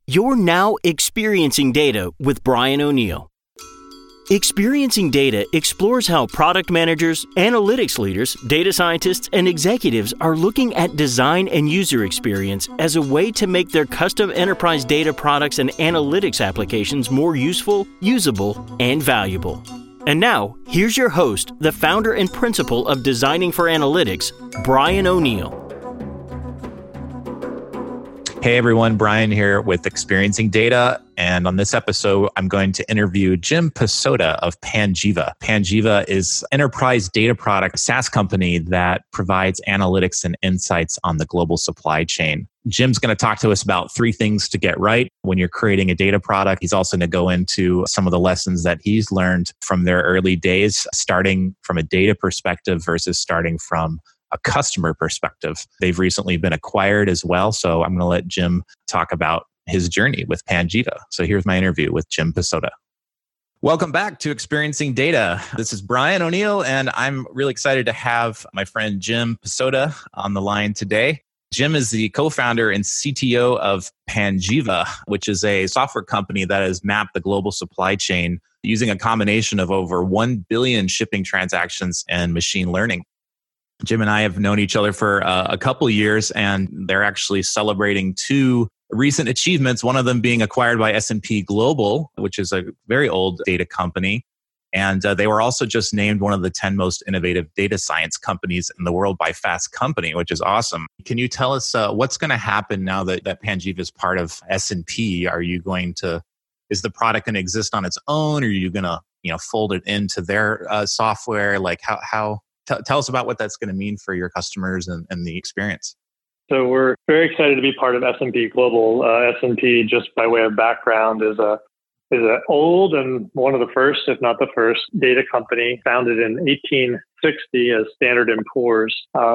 You're now experiencing data with Brian O'Neill. Experiencing Data explores how product managers, analytics leaders, data scientists, and executives are looking at design and user experience as a way to make their custom enterprise data products and analytics applications more useful, usable, and valuable. And now, here's your host, the founder and principal of Designing for Analytics, Brian O'Neill. Hey everyone, Brian here with Experiencing Data. And on this episode, I'm going to interview Jim Posoda of Panjiva. Panjiva is an enterprise data product SaaS company that provides analytics and insights on the global supply chain. Jim's going to talk to us about 3 things to get right when you're creating a data product. He's also going to go into some of the lessons that he's learned from their early days, starting from a data perspective versus starting from a customer perspective. They've recently been acquired as well. So I'm going to let Jim talk about his journey with Panjiva. So here's my interview with Jim Posoda. Welcome back to Experiencing Data. This is Brian O'Neill, and I'm really excited to have my friend Jim Posoda on the line today. Jim is the co-founder and CTO of Panjiva, which is a software company that has mapped the global supply chain using a combination of over 1 billion shipping transactions and machine learning. Jim and I have known each other for a couple of years, and they're actually celebrating 2 recent achievements, one of them being acquired by S&P Global, which is a very old data company. And they were also just named one of the 10 most innovative data science companies in the world by Fast Company, which is awesome. Can you tell us what's going to happen now that Panjiva is part of S&P? Is the product going to exist on its own? Or are you going to fold it into their software? Like how? Tell us about what that's going to mean for your customers and the experience. So we're very excited to be part of S&P Global. S&P, just by way of background, is a old and one of the first, if not the first, data company founded in 1860 as Standard & Poor's,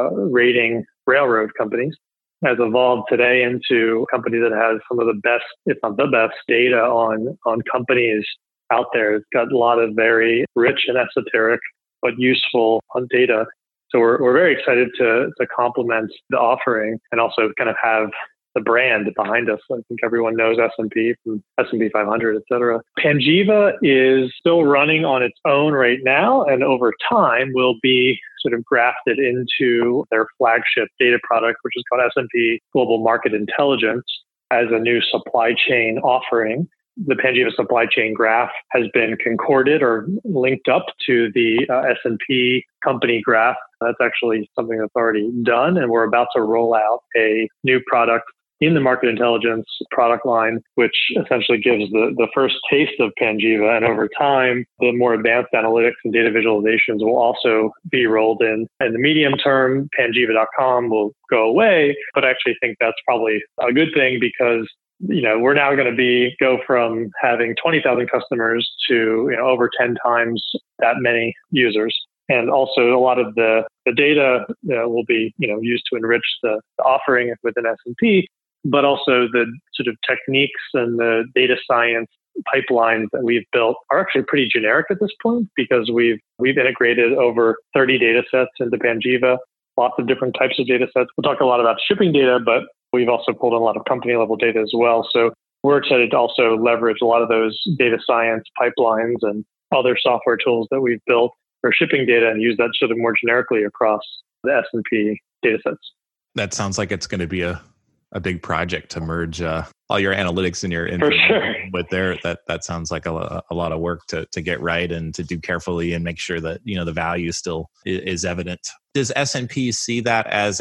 rating railroad companies. Has evolved today into a company that has some of the best, if not the best, data on companies out there. It's got a lot of very rich and esoteric but useful data. So we're very excited to complement the offering and also kind of have the brand behind us. I think everyone knows S&P from S&P 500, et cetera. Panjiva is still running on its own right now, and over time will be sort of grafted into their flagship data product, which is called S&P Global Market Intelligence, as a new supply chain offering. The Panjiva supply chain graph has been concorded or linked up to the S&P company graph. That's actually something that's already done, and we're about to roll out a new product in the market intelligence product line, which essentially gives the first taste of Panjiva. And over time, the more advanced analytics and data visualizations will also be rolled in. In the medium term, Panjiva.com will go away, but I actually think that's probably a good thing because we're now going to go from having 20,000 customers to over 10 times that many users. And also a lot of the data will be used to enrich the offering within S&P, but also the sort of techniques and the data science pipelines that we've built are actually pretty generic at this point because we've integrated over 30 data sets into Panjiva, lots of different types of data sets. We'll talk a lot about shipping data, but we've also pulled in a lot of company level data as well. So we're excited to also leverage a lot of those data science pipelines and other software tools that we've built for shipping data and use that sort of more generically across the S&P data sets. That sounds like it's going to be a big project to merge all your analytics and your information with there. That sounds like a lot of work to get right and to do carefully and make sure that the value still is evident. Does S&P see that as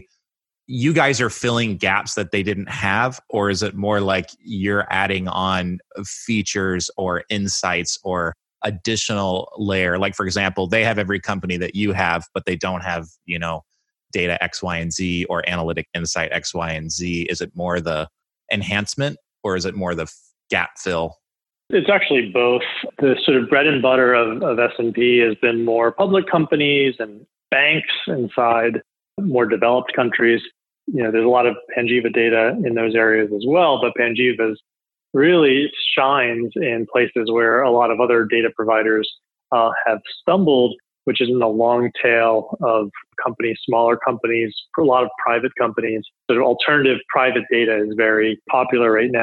you guys are filling gaps that they didn't have, or is it more like you're adding on features or insights or additional layer? Like, for example, they have every company that you have, but they don't have, data X, Y, and Z or analytic insight X, Y, and Z. Is it more the enhancement or is it more the gap fill? It's actually both. The sort of bread and butter of S&P has been more public companies and banks inside more developed countries. There's a lot of Panjiva data in those areas as well, but Panjiva really shines in places where a lot of other data providers have stumbled, which is in the long tail of companies, smaller companies, a lot of private companies. So alternative private data is very popular right now.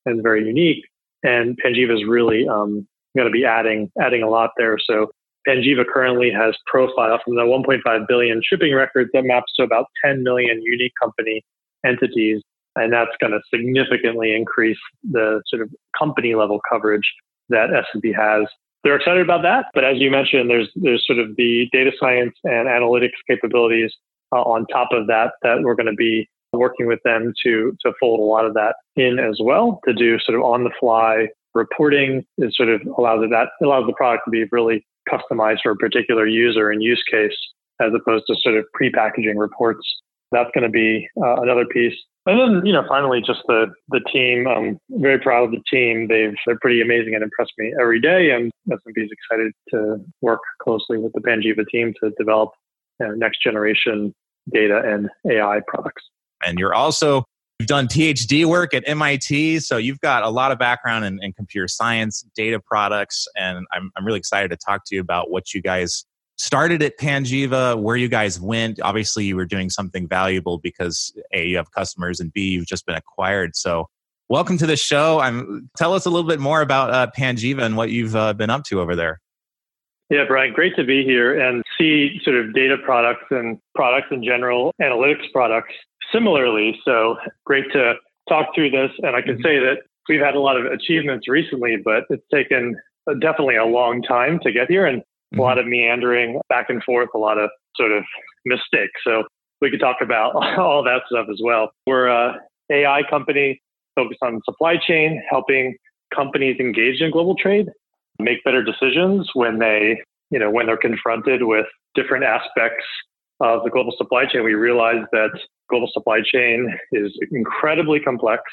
and very unique. And Panjiva is really going to be adding a lot there. So Panjiva currently has profile from the 1.5 billion shipping records that maps to about 10 million unique company entities. And that's going to significantly increase the sort of company level coverage that S&P has. They're excited about that. But as you mentioned, there's sort of the data science and analytics capabilities on top of that we're going to be working with them to fold a lot of that in as well, to do sort of on the fly reporting. It sort of allows the product to be really customized for a particular user and use case, as opposed to sort of pre-packaging reports. That's going to be another piece. And then, finally, just the team. I'm very proud of the team. They're pretty amazing and impress me every day. And S&P is excited to work closely with the Panjiva team to develop next generation data and AI products. And you've done PhD work at MIT, so you've got a lot of background in computer science, data products, and I'm really excited to talk to you about what you guys started at Panjiva, where you guys went. Obviously, you were doing something valuable because A, you have customers, and B, you've just been acquired. So welcome to the show. Tell us a little bit more about Panjiva and what you've been up to over there. Yeah, Brian, great to be here and see sort of data products and products in general, analytics products similarly. So great to talk through this. And I can say that we've had a lot of achievements recently, but it's taken definitely a long time to get here and a lot of meandering back and forth, a lot of sort of mistakes. So we could talk about all that stuff as well. We're an AI company focused on supply chain, helping companies engaged in global trade make better decisions when they're confronted with different aspects of the global supply chain. We realize that global supply chain is incredibly complex,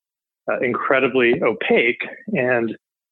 incredibly opaque, and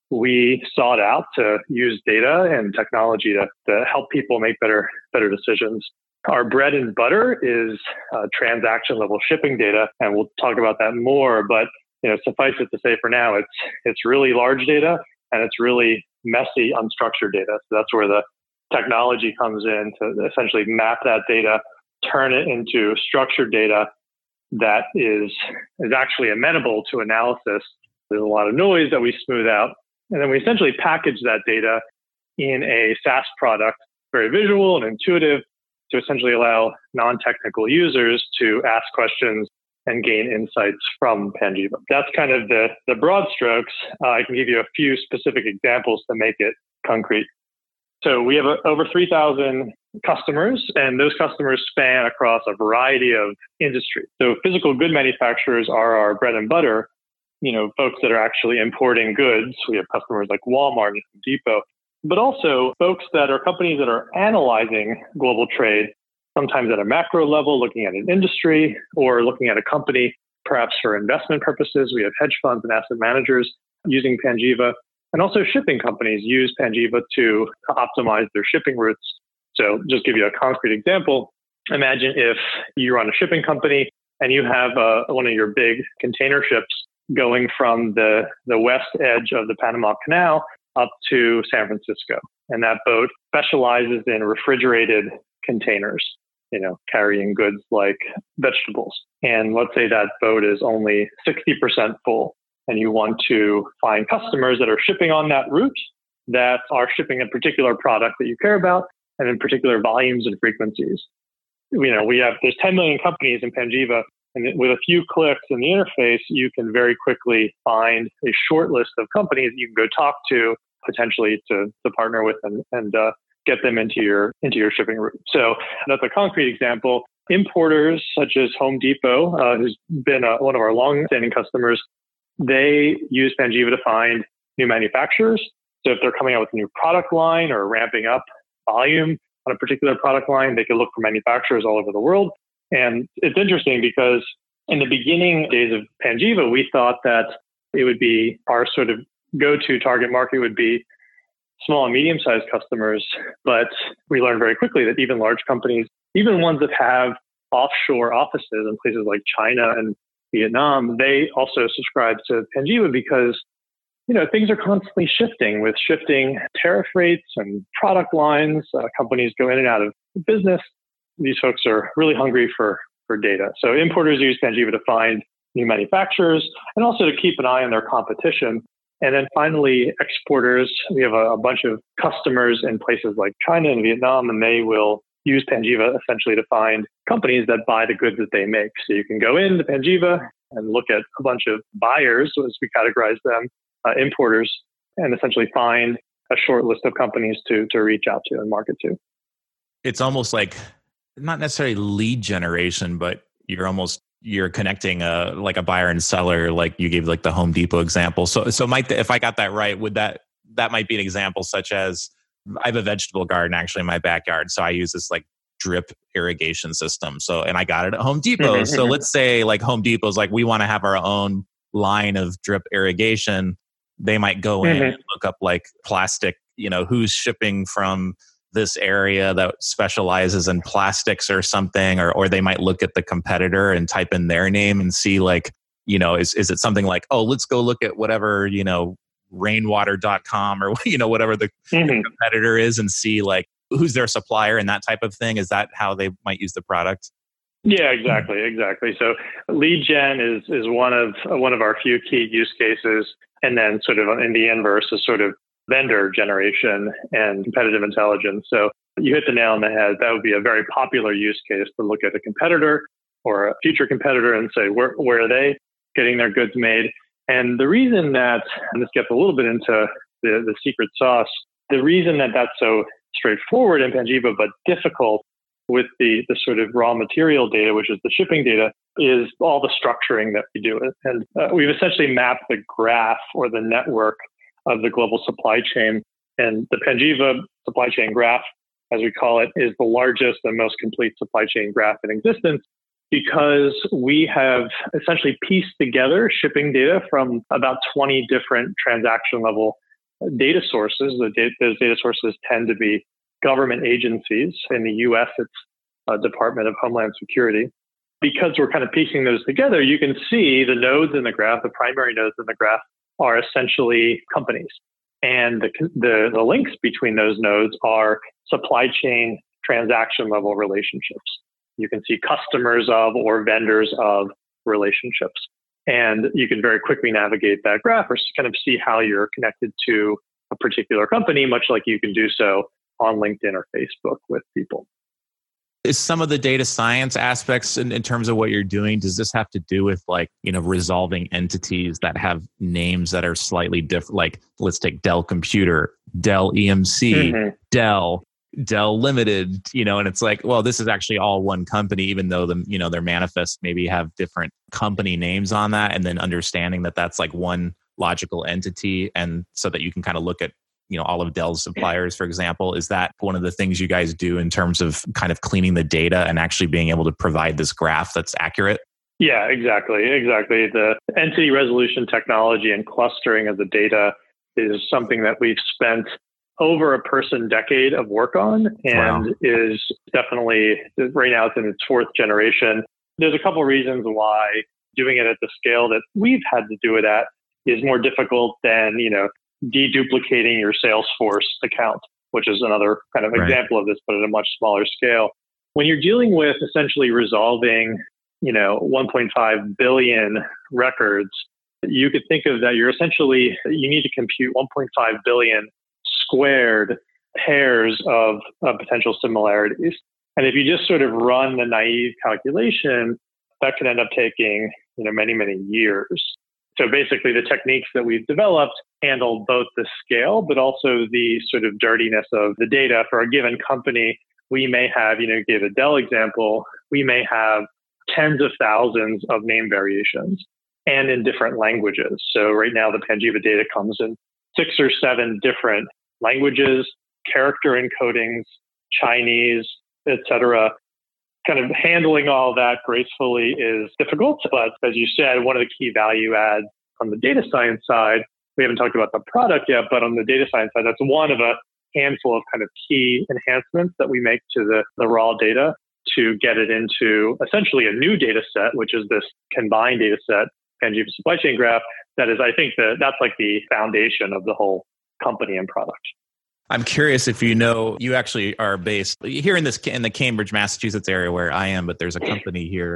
we sought out to use data and technology to help people make better decisions. Our bread and butter is transaction level shipping data, and we'll talk about that more. But suffice it to say, for now, it's really large data and it's really messy, unstructured data. So that's where the technology comes in to essentially map that data, turn it into structured data that is actually amenable to analysis. There's a lot of noise that we smooth out. And then we essentially package that data in a SaaS product, very visual and intuitive, to essentially allow non-technical users to ask questions and gain insights from Panjiva. That's kind of the broad strokes. I can give you a few specific examples to make it concrete. So we have over 3,000 customers, and those customers span across a variety of industries. So physical good manufacturers are our bread and butter, folks that are actually importing goods. We have customers like Walmart and Home Depot, but also folks that are companies that are analyzing global trade, sometimes at a macro level, looking at an industry or looking at a company, perhaps for investment purposes. We have hedge funds and asset managers using Panjiva, and also shipping companies use Panjiva to optimize their shipping routes. So just give you a concrete example. Imagine if you run a shipping company and you have one of your big container ships going from the west edge of the Panama Canal up to San Francisco. And that boat specializes in refrigerated containers, carrying goods like vegetables. And let's say that boat is only 60% full, and you want to find customers that are shipping on that route that are shipping a particular product that you care about, and in particular volumes and frequencies. There's 10 million companies in Panjiva, and with a few clicks in the interface, you can very quickly find a short list of companies you can go talk to, potentially to partner with and get them into your shipping route. So that's a concrete example. Importers such as Home Depot, who's been one of our long-standing customers, they use Panjiva to find new manufacturers. So if they're coming out with a new product line or ramping up volume on a particular product line, they can look for manufacturers all over the world. And it's interesting because in the beginning days of Panjiva, we thought that it would be our sort of go-to target market would be small and medium-sized customers. But we learned very quickly that even large companies, even ones that have offshore offices in places like China and Vietnam, they also subscribe to Panjiva because things are constantly shifting with shifting tariff rates and product lines. Companies go in and out of business. These folks are really hungry for data. So importers use Panjiva to find new manufacturers, and also to keep an eye on their competition. And then finally, exporters. We have a bunch of customers in places like China and Vietnam, and they will use Panjiva essentially to find companies that buy the goods that they make. So you can go into Panjiva and look at a bunch of buyers, as we categorize them, importers, and essentially find a short list of companies to reach out to and market to. It's almost like not necessarily lead generation, but you're connecting like a buyer and seller, like you gave like the Home Depot example. So Mike, if I got that right, would that might be an example such as I have a vegetable garden actually in my backyard. So I use this like drip irrigation system. And I got it at Home Depot. So let's say like Home Depot's like, we want to have our own line of drip irrigation. They might go in and look up like plastic, who's shipping from this area that specializes in plastics or something, or they might look at the competitor and type in their name and see like, is it something like, oh, let's go look at whatever, rainwater.com or, whatever the competitor is and see like who's their supplier and that type of thing. Is that how they might use the product? Yeah, exactly. So lead gen is one of our few key use cases. And then sort of in the inverse is sort of vendor generation and competitive intelligence. So you hit the nail on the head. That would be a very popular use case to look at a competitor or a future competitor and say, where are they getting their goods made? And the reason that, and this gets a little bit into the secret sauce, the reason that that's so straightforward in Panjiva, but difficult with the sort of raw material data, which is the shipping data, is all the structuring that we do. And we've essentially mapped the graph or the network of the global supply chain. And the Panjiva supply chain graph, as we call it, is the largest and most complete supply chain graph in existence because we have essentially pieced together shipping data from about 20 different transaction level data sources. Those data sources tend to be government agencies. In the US, it's Department of Homeland Security. Because we're kind of piecing those together, you can see the nodes in the graph, the primary nodes in the graph, are essentially companies. And the links between those nodes are supply chain transaction level relationships. You can see customers of or vendors of relationships. And you can very quickly navigate that graph or kind of see how you're connected to a particular company, much like you can do so on LinkedIn or Facebook with people. Is some of the data science aspects in terms of what you're doing, does this have to do with like, resolving entities that have names that are slightly different? Like let's take Dell Computer, Dell EMC, Dell Limited, and it's like, well, this is actually all one company, even though their manifests maybe have different company names on that. And then understanding that that's like one logical entity. And so that you can kind of look at all of Dell's suppliers, for example. Is that one of the things you guys do in terms of kind of cleaning the data and actually being able to provide this graph that's accurate? Yeah, exactly. The entity resolution technology and clustering of the data is something that we've spent over a person decade of work on and is definitely, right now it's in its fourth generation. There's a couple of reasons why doing it at the scale that we've had to do it at is more difficult than, deduplicating your Salesforce account, which is another kind of example of this, but at a much smaller scale. When you're dealing with essentially resolving, 1.5 billion records, you could think of that you need to compute 1.5 billion squared pairs of potential similarities. And if you just sort of run the naive calculation, that could end up taking, many, many years. So basically the techniques that we've developed handle both the scale, but also the sort of dirtiness of the data. For a given company, we may have, gave a Dell example, we may have tens of thousands of name variations and in different languages. So right now the Panjiva data comes in 6 or 7 different languages, character encodings, Chinese, etc. Kind of handling all that gracefully is difficult. But as you said, one of the key value adds on the data science side, we haven't talked about the product yet, but on the data science side, that's one of a handful of kind of key enhancements that we make to the raw data to get it into essentially a new data set, which is this combined data set, Panjiva supply chain graph. That is, I think that's like the foundation of the whole company and product. I'm curious if you actually are based here in the Cambridge, Massachusetts area where I am, but there's a company here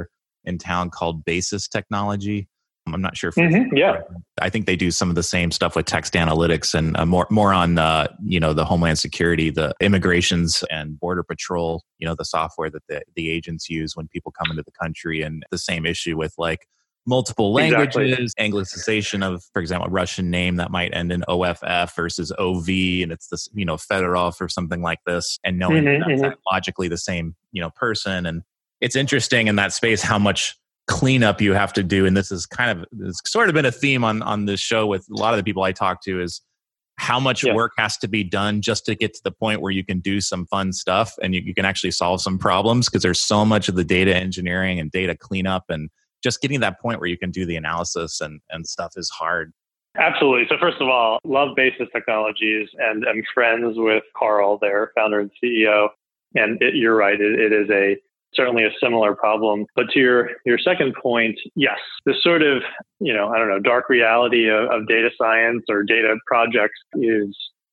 in town called Basis Technology. I'm not sure if I think they do some of the same stuff with text analytics and more on the Homeland Security, the immigrations and border patrol, the software that the agents use when people come into the country, and the same issue with like multiple languages, Anglicization of, for example, a Russian name that might end in OFF versus OV, and it's this, Fedorov or something like this, and knowing that's logically the same, person. And it's interesting in that space how much cleanup you have to do. And this is it's sort of been a theme on this show with a lot of the people I talk to, is how much work has to be done just to get to the point where you can do some fun stuff and you can actually solve some problems, because there's so much of the data engineering and data cleanup, and just getting to that point where you can do the analysis and stuff is hard. Absolutely. So first of all, love Basis Technologies, and I'm friends with Carl, their founder and CEO. And you're right, it is certainly a similar problem. But to your second point, yes, this sort of, dark reality of data science or data projects is,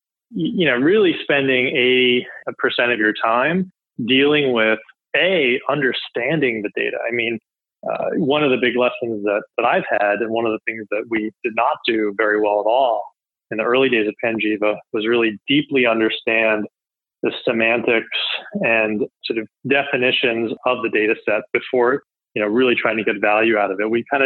really spending 80% of your time dealing with understanding the data. I mean, one of the big lessons that I've had, and one of the things that we did not do very well at all in the early days of Panjiva, was really deeply understand the semantics and sort of definitions of the data set before, really trying to get value out of it. We kind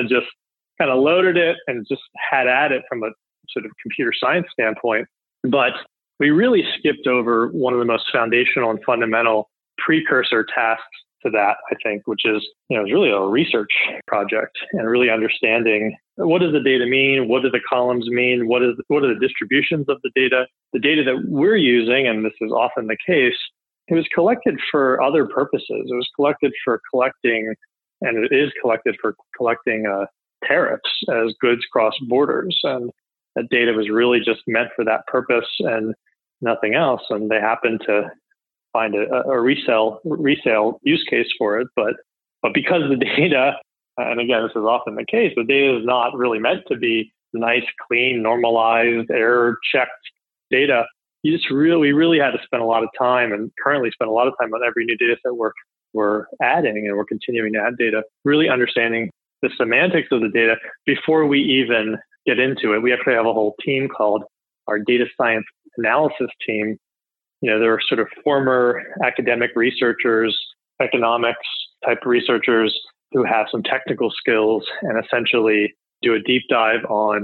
of loaded it and just had at it from a sort of computer science standpoint. But we really skipped over one of the most foundational and fundamental precursor tasks to that, I think, which is, is really a research project, and really understanding what does the data mean? What do the columns mean? What are the distributions of the data? The data that we're using, and this is often the case, it was collected for other purposes. It was collected for collecting, and it is collected for collecting tariffs as goods cross borders. And that data was really just meant for that purpose and nothing else. And they happened to find a resale use case for it. But because the data, and again, this is often the case, the data is not really meant to be nice, clean, normalized, error-checked data. We really had to spend a lot of time, and currently spend a lot of time on every new data set we're adding, and we're continuing to add data, really understanding the semantics of the data before we even get into it. We actually have a whole team called our data science analysis team. There are sort of former academic researchers, economics type researchers who have some technical skills, and essentially do a deep dive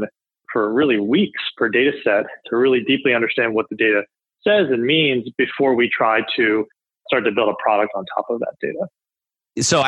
for really weeks per data set to really deeply understand what the data says and means before we try to start to build a product on top of that data. So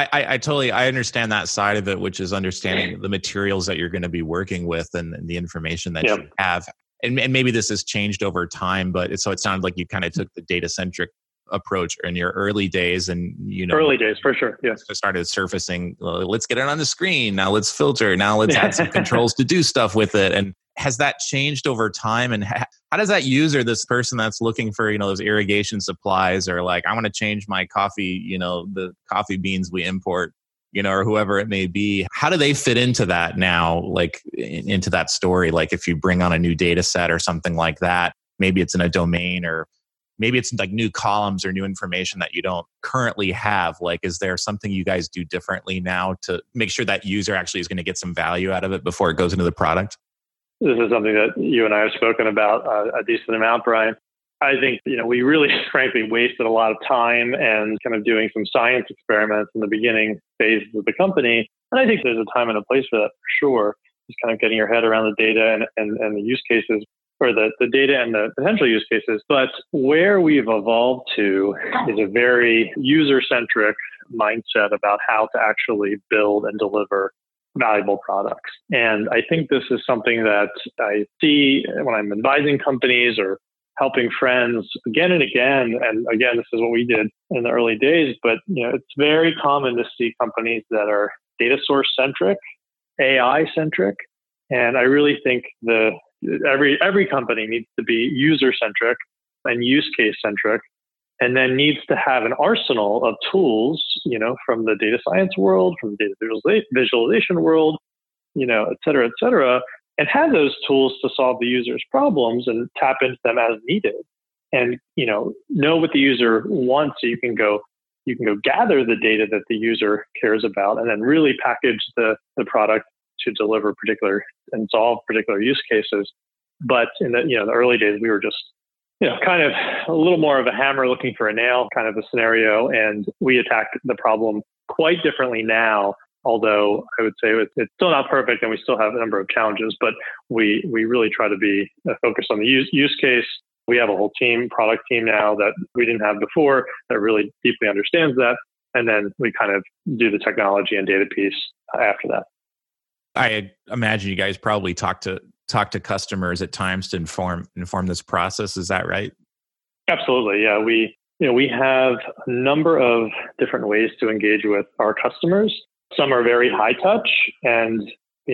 I understand that side of it, which is understanding the materials that you're going to be working with and the information that you have. And maybe this has changed over time, but it sounded like you kind of took the data-centric approach in your early days, and early days for sure. Yeah, started surfacing. Let's get it on the screen now. Let's filter now. Let's add some controls to do stuff with it. And has that changed over time? And how does that user, this person that's looking for those irrigation supplies, or like I want to change my coffee, the coffee beans we import, or whoever it may be, how do they fit into that now, like into that story? Like if you bring on a new data set or something like that, maybe it's in a domain, or maybe it's like new columns or new information that you don't currently have. Like, is there something you guys do differently now to make sure that user actually is going to get some value out of it before it goes into the product? This is something that you and I have spoken about a decent amount, Brian. I think, we really, frankly, wasted a lot of time and kind of doing some science experiments in the beginning phases of the company. And I think there's a time and a place for that, for sure. Just kind of getting your head around the data and the use cases, or the data and the potential use cases. But where we've evolved to is a very user-centric mindset about how to actually build and deliver valuable products. And I think this is something that I see when I'm advising companies or helping friends again and again. And again, this is what we did in the early days, but it's very common to see companies that are data source centric, AI centric. And I really think every company needs to be user centric and use case centric, and then needs to have an arsenal of tools, from the data science world, from the data visualization world, et cetera, and have those tools to solve the user's problems and tap into them as needed. And, know what the user wants, so you can go, you can go gather the data that the user cares about and then really package the product to deliver particular and solve particular use cases. But in the early days, we were just kind of a little more of a hammer looking for a nail kind of a scenario, and we attacked the problem quite differently now. Although I would say it's still not perfect, and we still have a number of challenges, but we really try to be focused on the use case. We have a whole product team now that we didn't have before that really deeply understands that. And then we kind of do the technology and data piece after that. I imagine you guys probably talk to customers at times to inform this process. Is that right? Absolutely. Yeah. We have a number of different ways to engage with our customers. Some are very high touch and,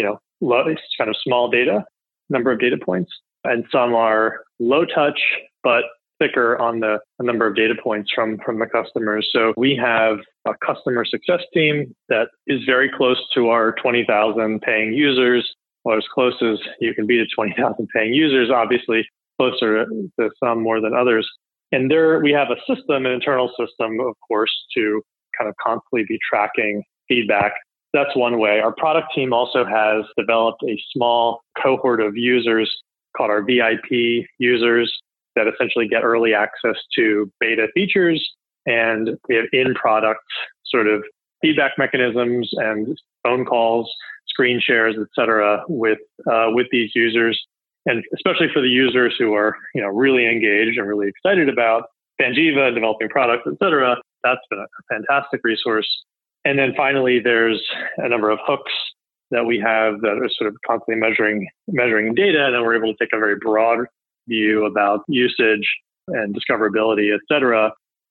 it's kind of small number of data points. And some are low touch, but thicker on the number of data points from the customers. So we have a customer success team that is very close to our 20,000 paying users, or as close as you can be to 20,000 paying users, obviously closer to some more than others. And we have a system, an internal system, of course, to kind of constantly be tracking feedback. That's one way. Our product team also has developed a small cohort of users called our VIP users that essentially get early access to beta features. And we have in-product sort of feedback mechanisms and phone calls, screen shares, et cetera, with these users. And especially for the users who are, really engaged and really excited about Panjiva and developing products, et cetera, that's been a fantastic resource. And then finally, there's a number of hooks that we have that are sort of constantly measuring data. And then we're able to take a very broad view about usage and discoverability, et cetera.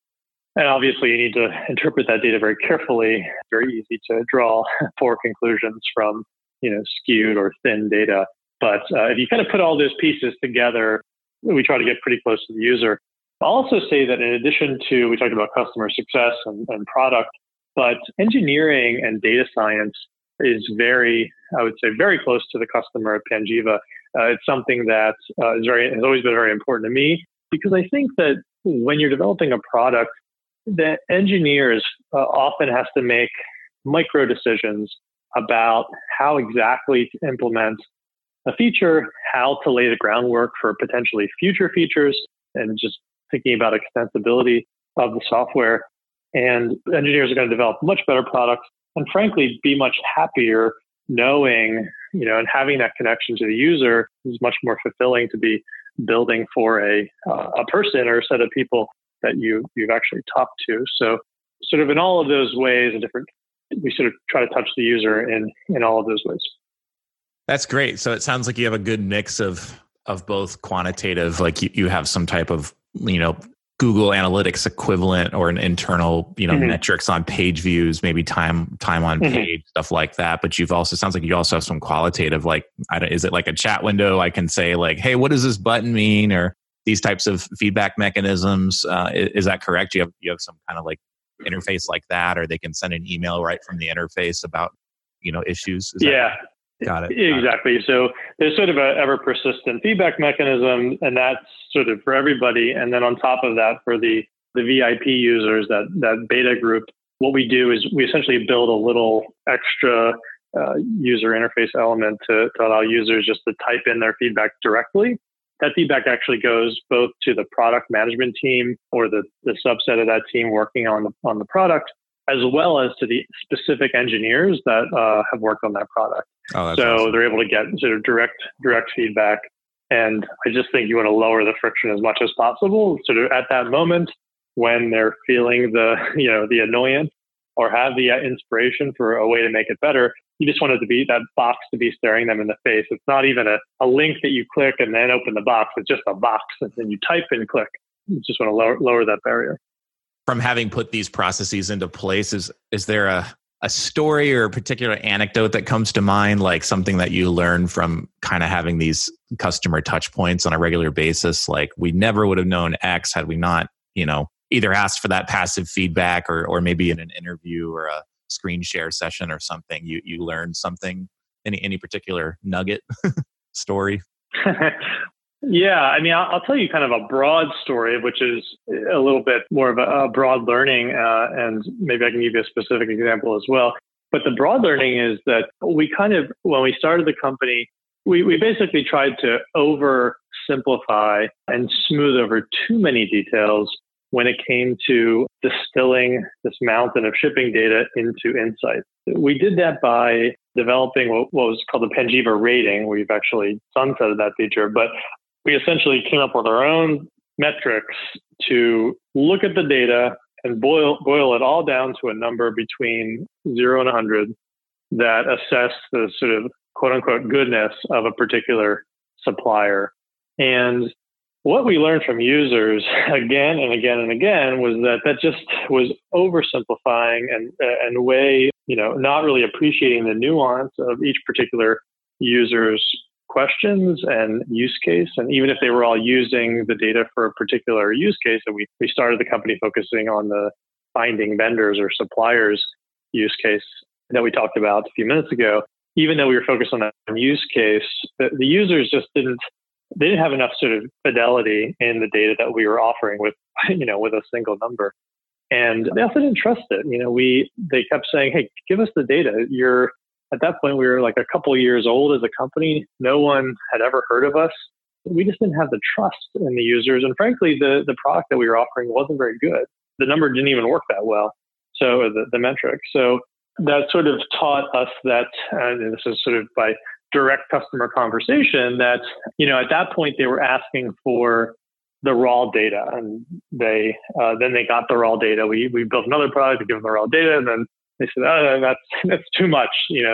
And obviously, you need to interpret that data very carefully. It's very easy to draw poor conclusions from, skewed or thin data. But if you kind of put all those pieces together, we try to get pretty close to the user. I'll also say that in addition to, we talked about customer success and product, but engineering and data science is very close to the customer at Panjiva. It's something that has always been very important to me, because I think that when you're developing a product, the engineers often has to make micro decisions about how exactly to implement a feature, how to lay the groundwork for potentially future features, and just thinking about extensibility of the software. And engineers are going to develop much better products and frankly, be much happier knowing, and having that connection to the user is much more fulfilling to be building for a person or a set of people that you've actually talked to. So sort of in all of those ways, we sort of try to touch the user in all of those ways. That's great. So it sounds like you have a good mix of both quantitative, like you have some type of, Google Analytics equivalent or an internal, metrics on page views, maybe time on page, stuff like that. But sounds like you also have some qualitative, like, is it like a chat window? I can say like, hey, what does this button mean? Or these types of feedback mechanisms. Is that correct? You have some kind of like interface like that, or they can send an email right from the interface about, issues. Got it. Exactly. So there's sort of an ever persistent feedback mechanism, and that's sort of for everybody. And then on top of that, for the VIP users, that beta group, what we do is we essentially build a little extra user interface element to allow users just to type in their feedback directly. That feedback actually goes both to the product management team or the subset of that team working on the product, as well as to the specific engineers that have worked on that product. Oh, that's so awesome. They're able to get sort of direct feedback. And I just think you want to lower the friction as much as possible. Sort of at that moment when they're feeling the annoyance or have the inspiration for a way to make it better, you just want it to be that box to be staring them in the face. It's not even a link that you click and then open the box. It's just a box and then you type and click. You just want to lower that barrier. From having put these processes into place, is there a story or a particular anecdote that comes to mind, like something that you learned from kind of having these customer touch points on a regular basis? Like, we never would have known X had we not, either asked for that passive feedback or maybe in an interview or a screen share session or something, you learned something, any particular nugget story? Yeah, I mean, I'll tell you kind of a broad story, which is a little bit more of a broad learning, and maybe I can give you a specific example as well. But the broad learning is that we kind of, when we started the company, we basically tried to oversimplify and smooth over too many details when it came to distilling this mountain of shipping data into insights. We did that by developing what was called the Panjiva rating. We've actually sunsetted that feature, but we essentially came up with our own metrics to look at the data and boil it all down to a number between 0 and 100 that assess the sort of quote unquote goodness of a particular supplier. And what we learned from users again and again and again was that just was oversimplifying and way, not really appreciating the nuance of each particular user's questions and use case. And even if they were all using the data for a particular use case, and we started the company focusing on the finding vendors or suppliers use case that we talked about a few minutes ago, even though we were focused on that use case, the users just didn't have enough sort of fidelity in the data that we were offering with a single number. And they also didn't trust it. They kept saying, hey, give us the data. At that point, we were like a couple of years old as a company. No one had ever heard of us. We just didn't have the trust in the users. And frankly, the product that we were offering wasn't very good. The number didn't even work that well. So the metric. So that sort of taught us that, and this is sort of by direct customer conversation, that, at that point they were asking for the raw data, and then they got the raw data. We built another product to give them the raw data, and then they said, oh, that's too much.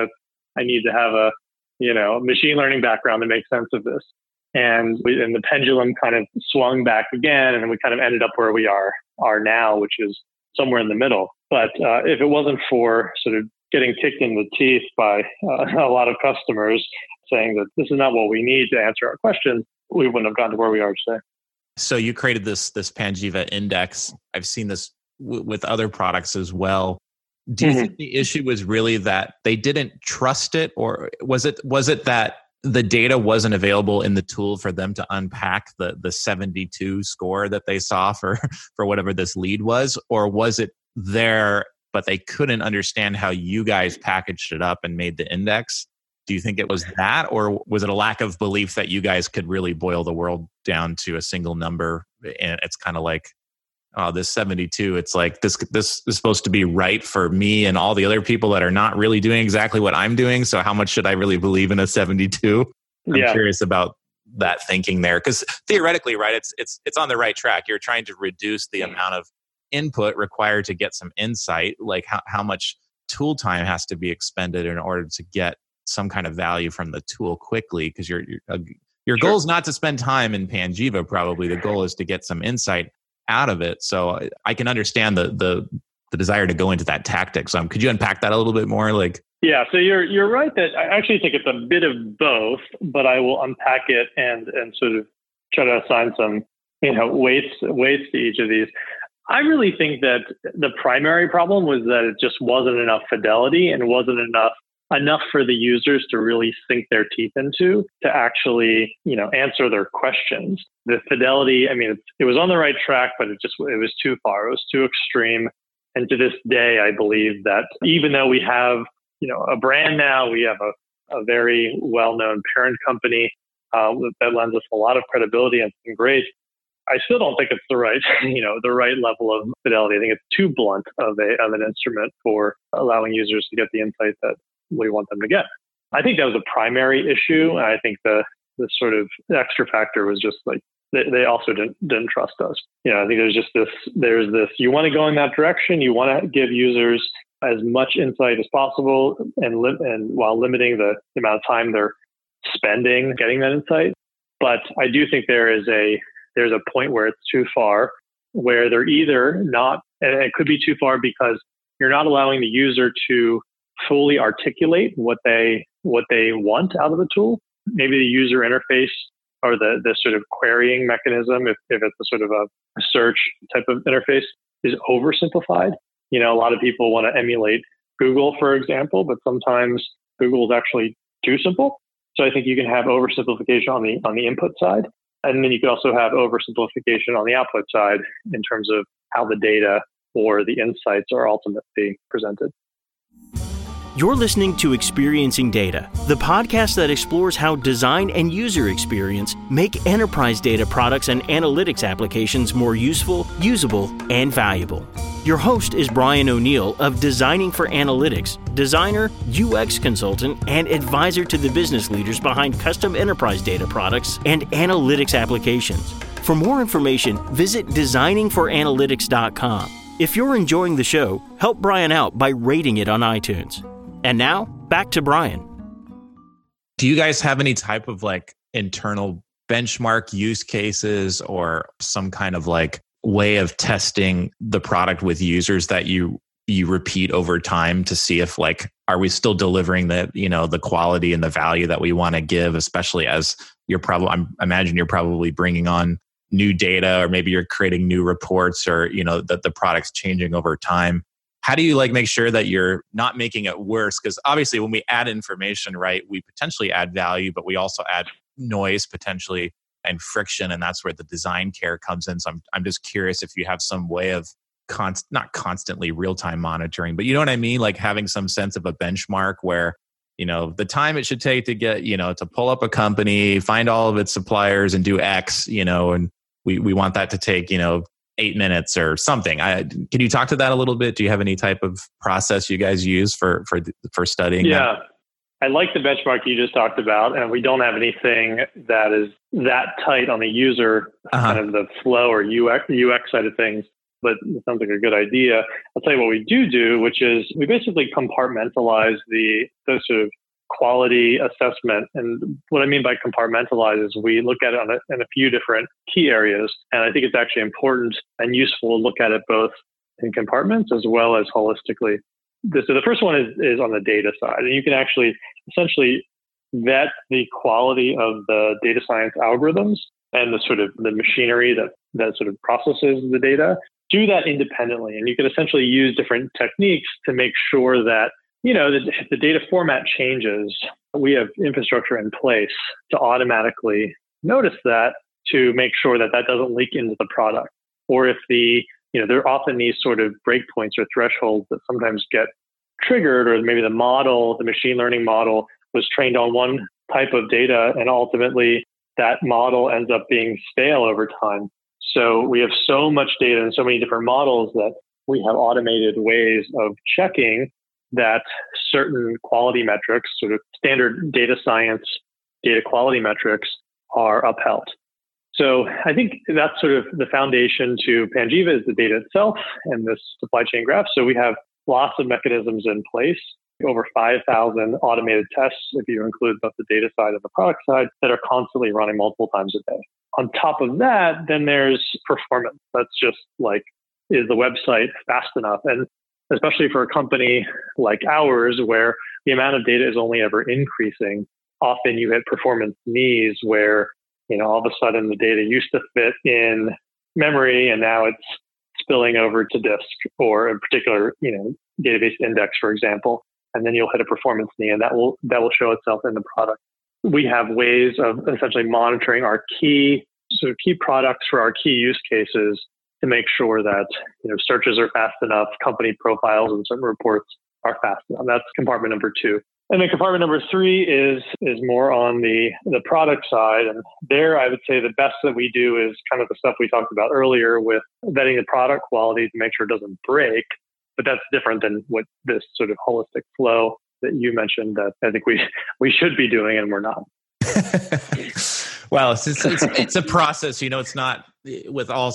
I need to have a machine learning background to make sense of this. And the pendulum kind of swung back again, and we kind of ended up where we are now, which is somewhere in the middle. But if it wasn't for sort of getting kicked in the teeth by a lot of customers saying that this is not what we need to answer our questions, we wouldn't have gotten to where we are today. So you created this Panjiva index. I've seen this with other products as well. Do you think the issue was really that they didn't trust it, or was it that the data wasn't available in the tool for them to unpack the 72 score that they saw for whatever this lead was, or was it there but they couldn't understand how you guys packaged it up and made the index? Do you think it was that, or was it a lack of belief that you guys could really boil the world down to a single number? And it's kind of like, oh, this 72, it's like this is supposed to be right for me and all the other people that are not really doing exactly what I'm doing. So how much should I really believe in a 72? I'm curious about that thinking there, because theoretically, right, it's on the right track. You're trying to reduce the amount of input required to get some insight, like how much tool time has to be expended in order to get some kind of value from the tool quickly, because your goal is not to spend time in Panjiva. Probably the goal is to get some insight out of it. So I can understand the desire to go into that tactic. So could you unpack that a little bit more? Yeah, so you're right that I actually think it's a bit of both, but I will unpack it and sort of try to assign some weights to each of these. I really think that the primary problem was that it just wasn't enough fidelity and wasn't enough for the users to really sink their teeth into to actually, answer their questions. The fidelity, it was on the right track, but it was too far. It was too extreme. And to this day, I believe that even though we have, a brand now, we have a very well-known parent company that lends us a lot of credibility and it's been great. I still don't think it's the right level of fidelity. I think it's too blunt of an instrument for allowing users to get the insight that we want them to get. I think that was a primary issue. And I think the sort of extra factor was just like, they also didn't trust us. I think there's this, you want to go in that direction. You want to give users as much insight as possible and while limiting the amount of time they're spending getting that insight. But I do think there's a point where it's too far, where they're either not, and it could be too far because you're not allowing the user to fully articulate what they want out of the tool. Maybe the user interface or the sort of querying mechanism, if it's a sort of a search type of interface, is oversimplified. A lot of people want to emulate Google, for example, but sometimes Google is actually too simple. So I think you can have oversimplification on the input side. And then you could also have oversimplification on the output side in terms of how the data or the insights are ultimately presented. You're listening to Experiencing Data, the podcast that explores how design and user experience make enterprise data products and analytics applications more useful, usable, and valuable. Your host is Brian O'Neill of Designing for Analytics, designer, UX consultant, and advisor to the business leaders behind custom enterprise data products and analytics applications. For more information, visit designingforanalytics.com. If you're enjoying the show, help Brian out by rating it on iTunes. And now, back to Brian. Do you guys have any type of like internal benchmark use cases or some kind of like way of testing the product with users that you repeat over time to see if like, are we still delivering the quality and the value that we want to give, especially as I imagine you're probably bringing on new data, or maybe you're creating new reports, or, that the product's changing over time. How do you like make sure that you're not making it worse? Because obviously when we add information, right, we potentially add value, but we also add noise potentially and friction. And that's where the design care comes in. So I'm just curious if you have some way of not constantly real-time monitoring, but you know what I mean? Like having some sense of a benchmark where, the time it should take to get, to pull up a company, find all of its suppliers and do X, and we want that to take, 8 minutes or something. Can you talk to that a little bit? Do you have any type of process you guys use for studying that? Yeah, I like the benchmark you just talked about, and we don't have anything that is that tight on the user, kind of the flow or UX side of things, but it sounds like a good idea. I'll tell you what we do, which is we basically compartmentalize the sort of quality assessment. And what I mean by compartmentalize is we look at it in a few different key areas. And I think it's actually important and useful to look at it both in compartments as well as holistically. So the first one is on the data side. And you can actually essentially vet the quality of the data science algorithms and the sort of the machinery that sort of processes the data. Do that independently. And you can essentially use different techniques to make sure that if the data format changes, we have infrastructure in place to automatically notice that, to make sure that doesn't leak into the product. Or if there are often these sort of breakpoints or thresholds that sometimes get triggered, or maybe the machine learning model was trained on one type of data, and ultimately that model ends up being stale over time. So we have so much data and so many different models that we have automated ways of checking that certain quality metrics, sort of standard data science, data quality metrics, are upheld. So I think that's sort of the foundation to Panjiva, is the data itself and this supply chain graph. So we have lots of mechanisms in place, over 5,000 automated tests, if you include both the data side and the product side, that are constantly running multiple times a day. On top of that, then there's performance. That's just like, is the website fast enough? And especially for a company like ours, where the amount of data is only ever increasing, often you hit performance knees where, all of a sudden the data used to fit in memory and now it's spilling over to disk, or a particular, database index, for example. And then you'll hit a performance knee, and that will show itself in the product. We have ways of essentially monitoring our key products for our key use cases to make sure that searches are fast enough, company profiles and certain reports are fast enough. That's compartment number 2. And then compartment number 3 is more on the product side. And there, I would say the best that we do is kind of the stuff we talked about earlier with vetting the product quality to make sure it doesn't break. But that's different than what this sort of holistic flow that you mentioned that I think we should be doing, and we're not. Well, it's a process, it's not with all,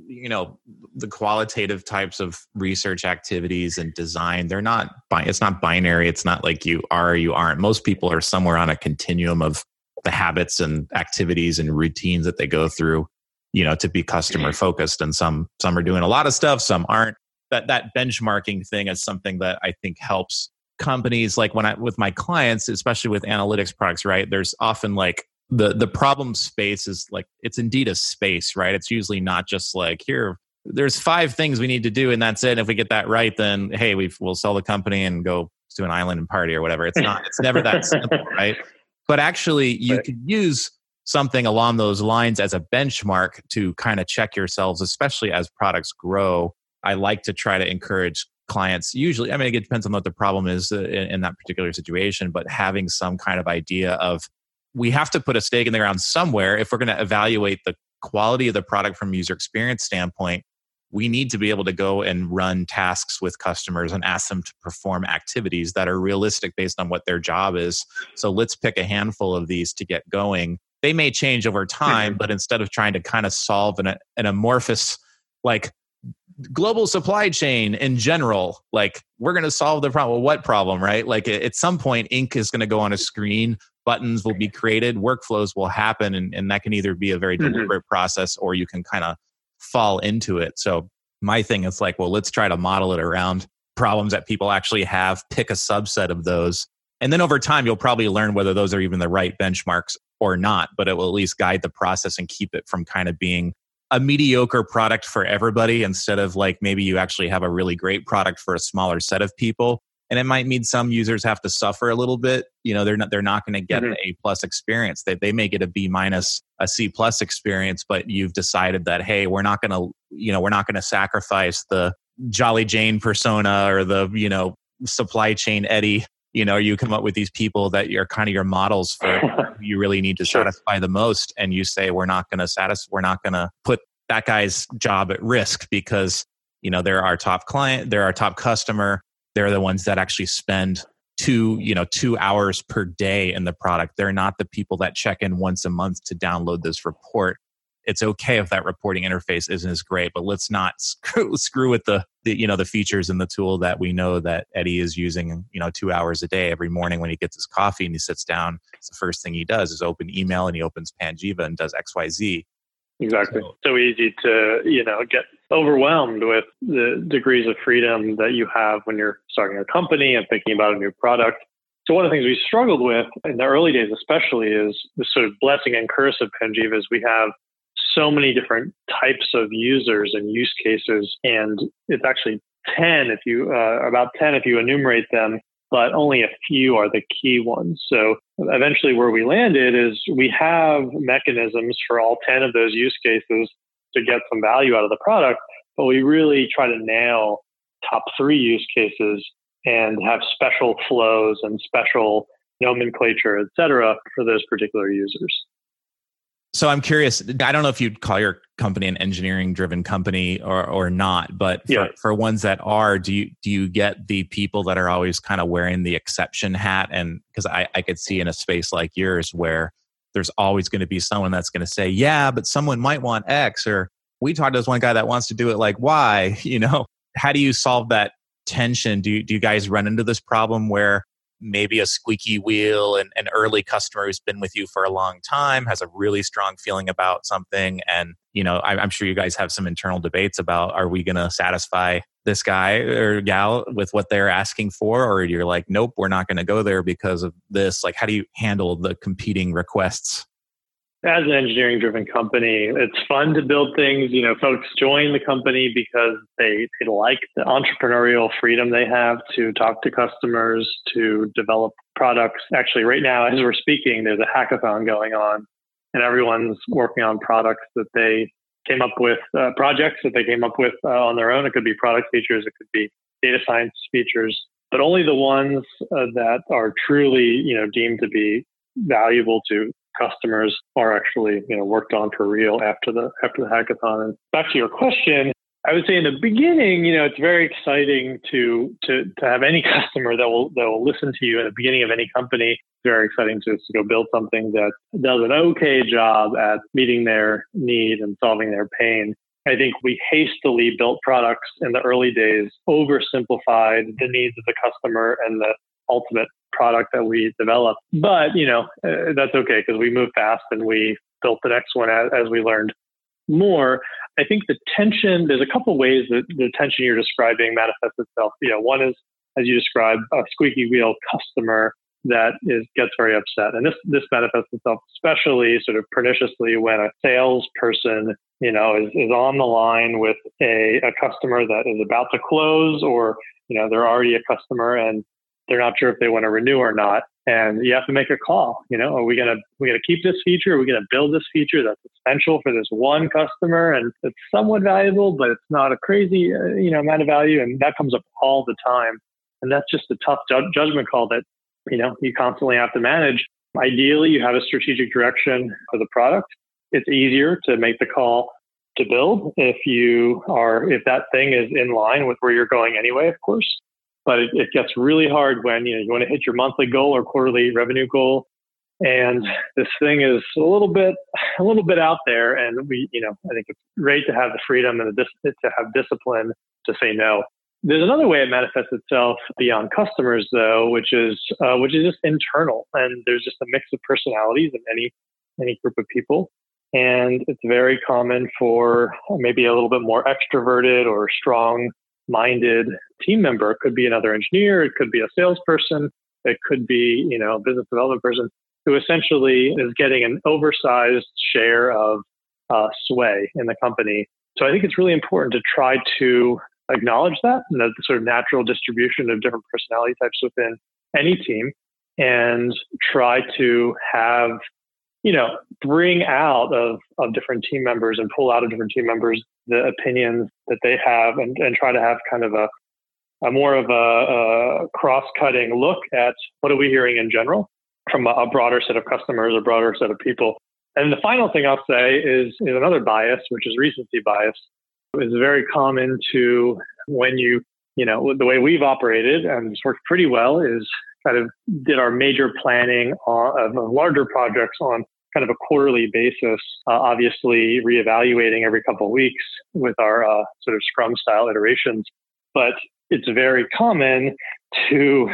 the qualitative types of research activities and design. It's not binary. It's not like you are or you aren't. Most people are somewhere on a continuum of the habits and activities and routines that they go through, to be customer focused. And some are doing a lot of stuff, some aren't. That benchmarking thing is something that I think helps companies. Like with my clients, especially with analytics products, right? There's often like the problem space is like, it's indeed a space, right? It's usually not just like, there's 5 things we need to do and that's it. And if we get that right, then hey, we'll sell the company and go to an island and party or whatever. It's never that simple, right? But actually you could use something along those lines as a benchmark to kind of check yourselves, especially as products grow. I like to try to encourage clients, usually, I mean, it depends on what the problem is in that particular situation, but having some kind of idea of, we have to put a stake in the ground somewhere. If we're going to evaluate the quality of the product from a user experience standpoint, we need to be able to go and run tasks with customers and ask them to perform activities that are realistic based on what their job is. So let's pick a handful of these to get going. They may change over time, but instead of trying to kind of solve an amorphous, like, global supply chain in general, like, we're going to solve the problem. Well, what problem, right? Like, at some point, ink is going to go on a screen, buttons will be created, workflows will happen, and that can either be a very deliberate process or you can kind of fall into it. So my thing is like, well, let's try to model it around problems that people actually have, pick a subset of those. And then over time, you'll probably learn whether those are even the right benchmarks or not, but it will at least guide the process and keep it from kind of being a mediocre product for everybody, instead of like, maybe you actually have a really great product for a smaller set of people. And it might mean some users have to suffer a little bit. You know, they're not going to get an A+ experience. They may get a B-, a C+ experience, but you've decided that, hey, we're not going to sacrifice the Jolly Jane persona or the, supply chain Eddie. You come up with these people that are kind of your models for who you really need to satisfy the most. And you say, we're not going to put that guy's job at risk because, they're our top client, they're our top customer. They're the ones that actually spend 2 hours per day in the product. They're not the people that check in once a month to download this report. It's okay if that reporting interface isn't as great, but let's not screw with the features in the tool that we know that Eddie is using, 2 hours a day every morning when he gets his coffee and he sits down. It's the first thing he does is open email, and he opens Panjiva and does XYZ. Exactly. So easy to, get overwhelmed with the degrees of freedom that you have when you're starting a company and thinking about a new product. So one of the things we struggled with in the early days, especially, is the sort of blessing and curse of Panjiva is we have so many different types of users and use cases, and it's actually about 10 if you enumerate them, but only a few are the key ones. So eventually where we landed is we have mechanisms for all 10 of those use cases to get some value out of the product, but we really try to nail top 3 use cases and have special flows and special nomenclature, et cetera, for those particular users. So I'm curious, I don't know if you'd call your company an engineering-driven company or not, but for ones that are, do you get the people that are always kind of wearing the exception hat? And because I could see in a space like yours where there's always going to be someone that's going to say, yeah, but someone might want X, or we talked to this one guy that wants to do it like Y. How do you solve that tension? Do you guys run into this problem where maybe a squeaky wheel and an early customer who's been with you for a long time has a really strong feeling about something, and I'm sure you guys have some internal debates about, are we going to satisfy this guy or gal with what they're asking for, or you're like, nope, we're not going to go there because of this? Like, how do you handle the competing requests? As an engineering-driven company, it's fun to build things. Folks join the company because they like the entrepreneurial freedom they have to talk to customers, to develop products. Actually, right now, as we're speaking, there's a hackathon going on, and everyone's working on products that they came up with, projects that they came up with on their own. It could be product features, it could be data science features, but only the ones that are truly, deemed to be valuable to customers are actually, worked on for real after the hackathon. And back to your question, I would say in the beginning, it's very exciting to have any customer that will listen to you in the beginning of any company. It's very exciting to go build something that does an okay job at meeting their need and solving their pain. I think we hastily built products in the early days, oversimplified the needs of the customer and the ultimate product that we developed. But, that's okay because we moved fast and we built the next one as we learned more. I think the tension, there's a couple of ways that the tension you're describing manifests itself. One is, as you described, a squeaky wheel customer that gets very upset. And this manifests itself especially sort of perniciously when a salesperson, is on the line with a customer that is about to close, or, they're already a customer and they're not sure if they want to renew or not. And you have to make a call. Are we gonna keep this feature? Are we gonna build this feature that's essential for this one customer and it's somewhat valuable, but it's not a crazy amount of value? And that comes up all the time. And that's just a tough judgment call that you constantly have to manage. Ideally, you have a strategic direction for the product. It's easier to make the call to build if that thing is in line with where you're going anyway, of course. But it gets really hard when you want to hit your monthly goal or quarterly revenue goal, and this thing is a little bit out there. And I think it's great to have the freedom and to have discipline to say no. There's another way it manifests itself beyond customers, though, which is just internal. And there's just a mix of personalities in any group of people. And it's very common for maybe a little bit more extroverted or strong-minded team member. It could be another engineer. It could be a salesperson. It could be, a business development person who essentially is getting an oversized share of sway in the company. So I think it's really important to try to acknowledge that and the sort of natural distribution of different personality types within any team, and try to have, bring out of different team members and pull out of different team members the opinions that they have, and try to have kind of a more of a cross-cutting look at what are we hearing in general from a broader set of customers, a broader set of people. And the final thing I'll say is another bias, which is recency bias. It's very common to when the way we've operated, and it's worked pretty well, is kind of did our major planning of larger projects on kind of a quarterly basis, obviously reevaluating every couple of weeks with our sort of Scrum style iterations. But it's very common to,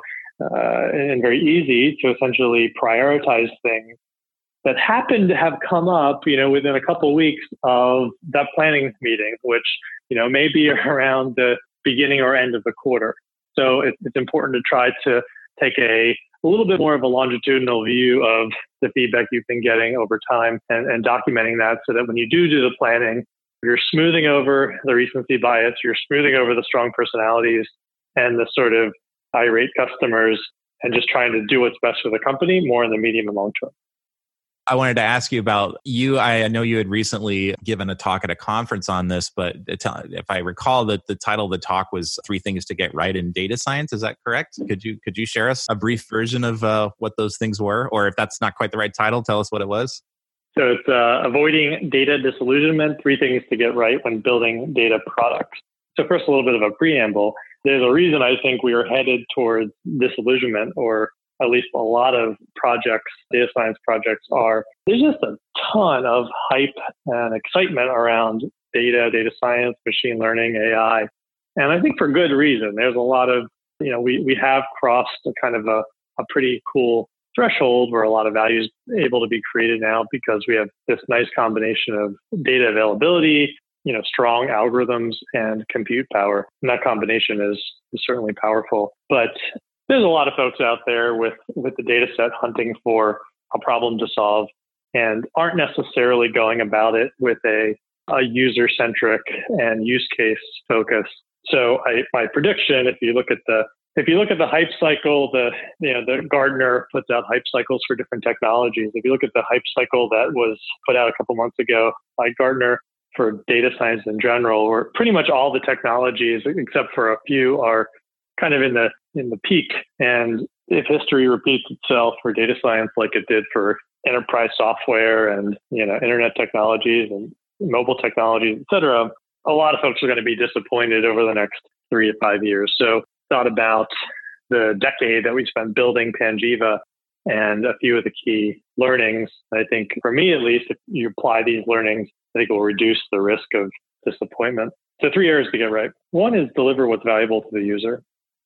and very easy to essentially prioritize things that happen to have come up, within a couple of weeks of that planning meeting, which, may be around the beginning or end of the quarter. So it's important to try to take a little bit more of a longitudinal view of the feedback you've been getting over time and documenting that, so that when you do the planning, you're smoothing over the recency bias, you're smoothing over the strong personalities and the sort of irate customers, and just trying to do what's best for the company more in the medium and long term. I wanted to ask you about you. I know you had recently given a talk at a conference on this, but if I recall that the title of the talk was 3 Things to Get Right in Data Science. Is that correct? Could you share us a brief version of what those things were? Or if that's not quite the right title, tell us what it was. So it's Avoiding Data Disillusionment, 3 Things to Get Right When Building Data Products. So first, a little bit of a preamble. There's a reason I think we are headed towards disillusionment, or at least a lot of projects, data science projects are. There's just a ton of hype and excitement around data science, machine learning, AI. And I think for good reason. There's a lot of, we have crossed a kind of a pretty cool threshold where a lot of value is able to be created now, because we have this nice combination of data availability, strong algorithms and compute power. And that combination is certainly powerful. But there's a lot of folks out there with the data set hunting for a problem to solve, and aren't necessarily going about it with a user-centric and use case focus. So my prediction, if you look at the hype cycle, the Gartner puts out hype cycles for different technologies. If you look at the hype cycle that was put out a couple months ago by Gartner for data science in general, where pretty much all the technologies, except for a few, are kind of in the peak. And if history repeats itself for data science like it did for enterprise software and internet technologies and mobile technologies, et cetera, a lot of folks are going to be disappointed over the next 3 to 5 years. So thought about the decade that we spent building Panjiva and a few of the key learnings. I think for me, at least, if you apply these learnings, I think it will reduce the risk of disappointment. So 3 areas to get right. 1 is deliver what's valuable to the user.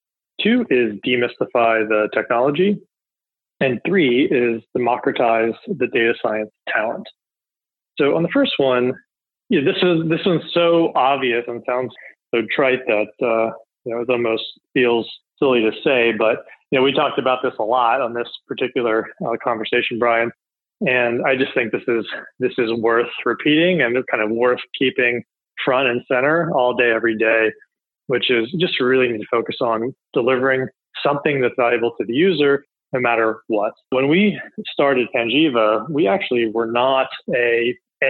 2 is demystify the technology. And 3 is democratize the data science talent. So on the first one, this one's so obvious and sounds so trite that it almost feels silly to say, but we talked about this a lot on this particular conversation, Brian. And I just think this is worth repeating, and it's kind of worth keeping front and center all day, every day, which is just really need to focus on delivering something that's valuable to the user no matter what. When we started Panjiva, we actually were not a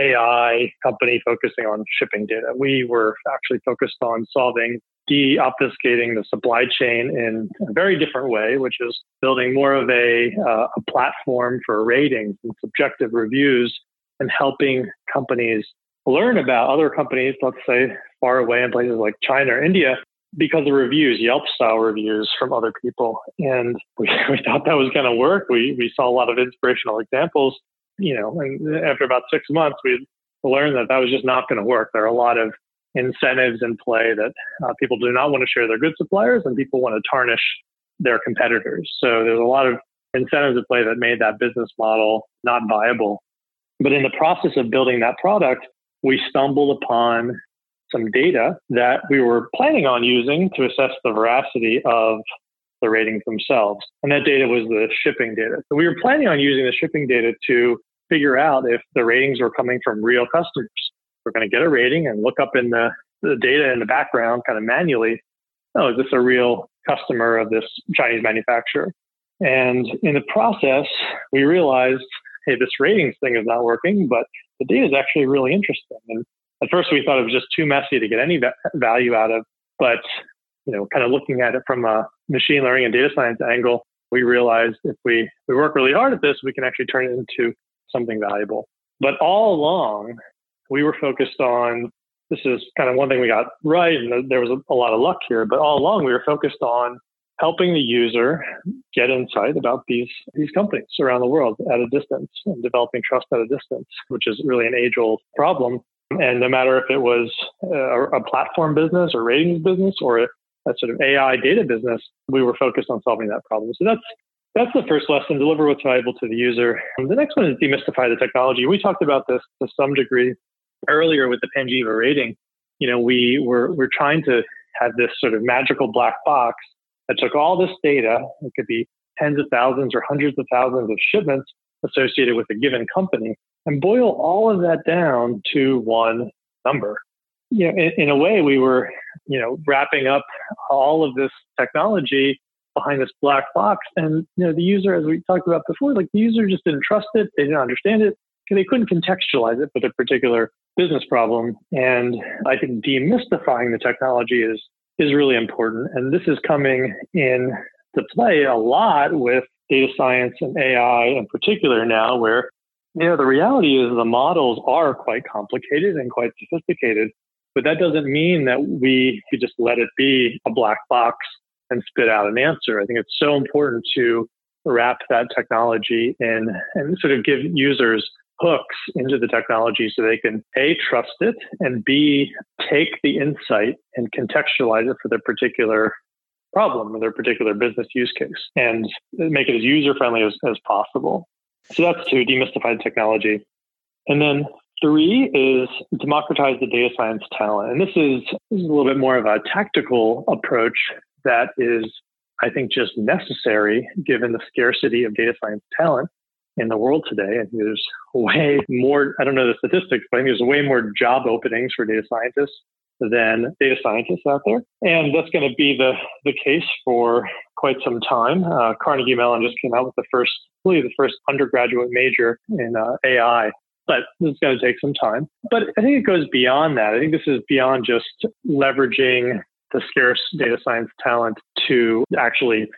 AI company focusing on shipping data. We were actually focused on de-obfuscating the supply chain in a very different way, which is building more of a platform for ratings and subjective reviews and helping companies learn about other companies, let's say far away in places like China or India, because of reviews, Yelp-style reviews from other people. And we thought that was going to work. We saw a lot of inspirational examples, and after about 6 months, we learned that was just not going to work. There are a lot of incentives in play that people do not want to share their good suppliers, and people want to tarnish their competitors. So there's a lot of incentives at play that made that business model not viable. But in the process of building that product, we stumbled upon some data that we were planning on using to assess the veracity of the ratings themselves. And that data was the shipping data. So we were planning on using the shipping data to figure out if the ratings were coming from real customers. We're going to get a rating and look up in the data in the background kind of manually. Oh, is this a real customer of this Chinese manufacturer? And in the process, we realized, hey, this ratings thing is not working, but the data is actually really interesting. And at first we thought it was just too messy to get any value out of, but kind of looking at it from a machine learning and data science angle, we realized if we work really hard at this, we can actually turn it into something valuable. But all along, we were focused on, this is kind of one thing we got right, and there was a lot of luck here, but all along we were focused on helping the user get insight about these companies around the world at a distance and developing trust at a distance, which is really an age-old problem. And no matter if it was a platform business or ratings business or a sort of AI data business, we were focused on solving that problem. So that's the first lesson: deliver what's valuable to the user. The next one is demystify the technology. We talked about this to some degree earlier with the Panjiva rating. We're trying to have this sort of magical black box that took all this data. It could be tens of thousands or hundreds of thousands of shipments associated with a given company, and boil all of that down to one number. In a way, we were, wrapping up all of this technology behind this black box. And, the user, as we talked about before, the user just didn't trust it. They didn't understand it. They couldn't contextualize it with a particular business problem. And I think demystifying the technology is really important. And this is coming in to play a lot with data science and AI in particular now, where the reality is the models are quite complicated and quite sophisticated, but that doesn't mean that we could just let it be a black box and spit out an answer. I think it's so important to wrap that technology in and sort of give users hooks into the technology so they can A, trust it, and B, take the insight and contextualize it for their particular problem or their particular business use case and make it as user-friendly as possible. So that's 2, demystify the technology. And then 3 is democratize the data science talent. And this is a little bit more of a tactical approach that is, I think, just necessary given the scarcity of data science talent in the world today. And there's way more, I don't know the statistics, but I think there's way more job openings for data scientists than data scientists out there. And that's going to be the case for quite some time. Carnegie Mellon just came out with the first undergraduate major in AI, but it's going to take some time. But I think it goes beyond that. I think this is beyond just leveraging the scarce data science talent to actually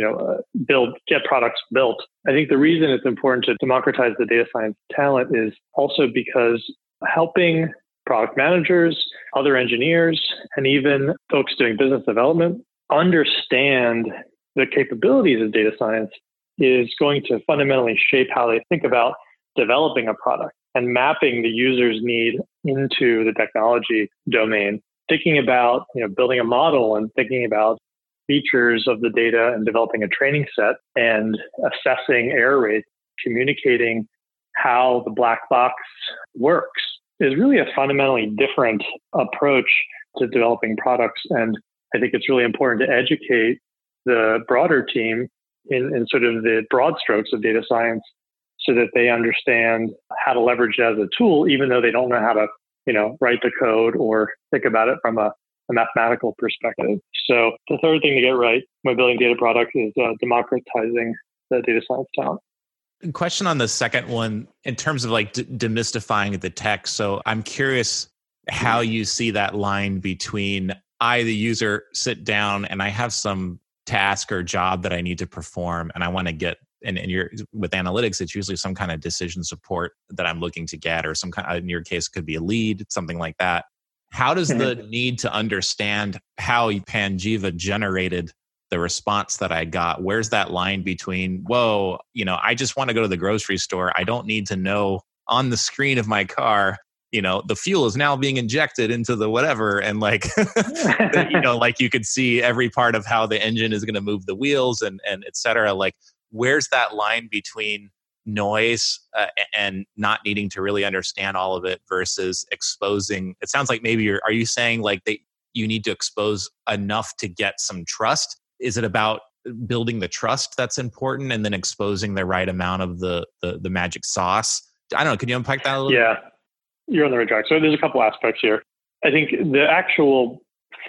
get products built. I think the reason it's important to democratize the data science talent is also because helping product managers, other engineers, and even folks doing business development understand the capabilities of data science is going to fundamentally shape how they think about developing a product and mapping the user's need into the technology domain. Thinking about building a model and thinking about features of the data and developing a training set and assessing error rates, communicating how the black box works is really a fundamentally different approach to developing products. And I think it's really important to educate the broader team in sort of the broad strokes of data science so that they understand how to leverage it as a tool, even though they don't know how to, write the code or think about it from a mathematical perspective. So the third thing to get right when building data products is democratizing the data science talent. Question on the second one, in terms of like demystifying the tech. So I'm curious how you see that line between I, the user, sit down and I have some task or job that I need to perform and I want to get, and with analytics, it's usually some kind of decision support that I'm looking to get, or some kind, in your case, it could be a lead, something like that. How does the need to understand how Panjiva generated the response that I got, where's that line between, whoa, I just want to go to the grocery store. I don't need to know on the screen of my car, the fuel is now being injected into the whatever. And like, like you could see every part of how the engine is going to move the wheels and et cetera. Like, where's that line between noise and not needing to really understand all of it versus exposing? It sounds like maybe are you saying like you need to expose enough to get some trust? Is it about building the trust that's important and then exposing the right amount of the magic sauce? I don't know. Can you unpack that a little? Yeah, you're on the right track. So there's a couple aspects here. I think the actual